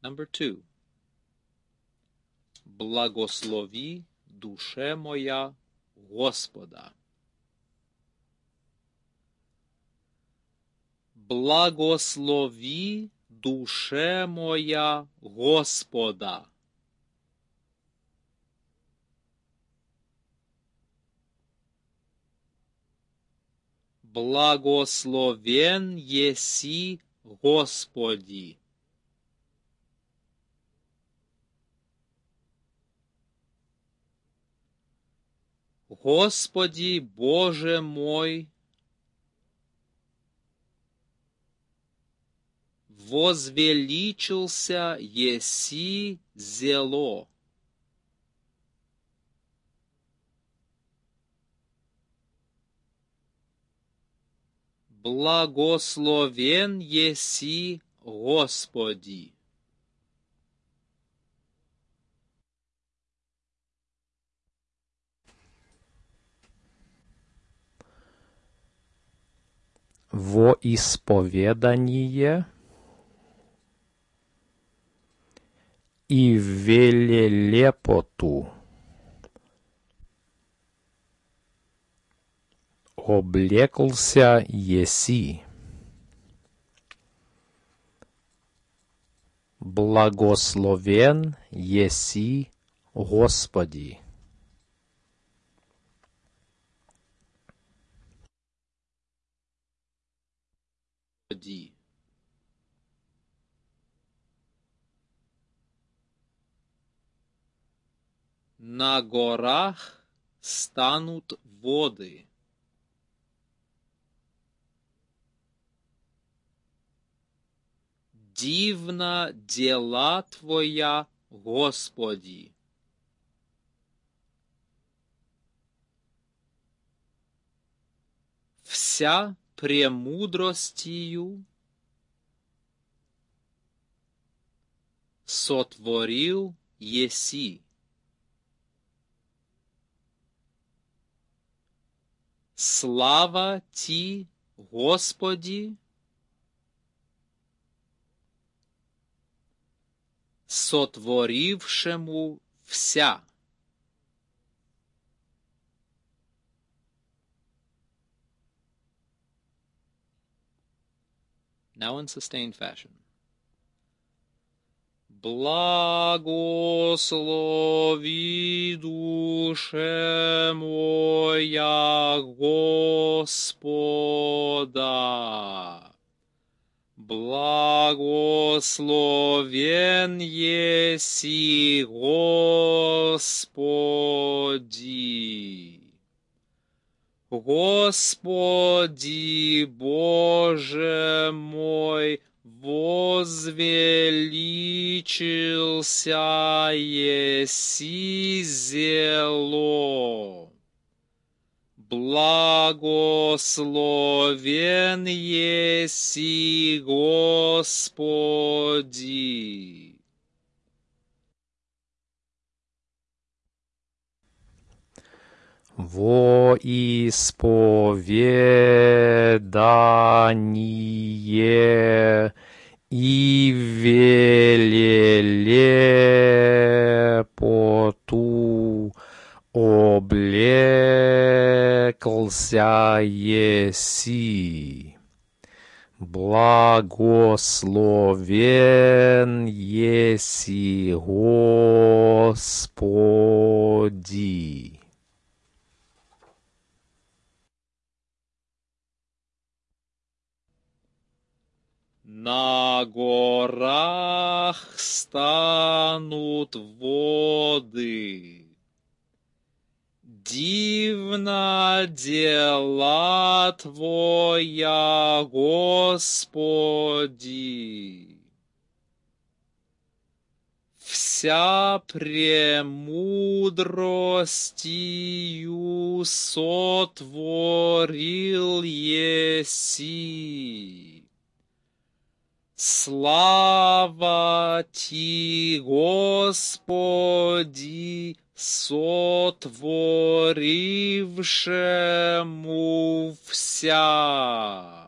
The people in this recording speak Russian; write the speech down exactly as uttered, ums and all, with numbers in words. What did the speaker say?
Number two. Благослови, душе моя, Господа. Благослови, душе моя, Господа. Благословен еси, Господи. Господи, Боже мой, возвеличился еси зело. Благословен еси, Господи. Во исповедание и велелепоту облеклся еси. Благословен еси, Господи. На горах станут воды. Дивна дела Твоя, Господи. Вся премудростью сотворил еси. Слава Ти, Господи, сотворившему вся. Now in sustained fashion. Благослови, душе моя, Господа. Благословен еси, Господи. Господи, Боже мой, возвеличился еси зело. Благословен еси, Господи. Во исповедание и велелепоту облеклся еси. Благословен еси, Господи. На горах станут воды. Дивна дела Твоя, Господи. Вся премудростью сотворил еси. Слава Ти, Господи, сотворившему вся.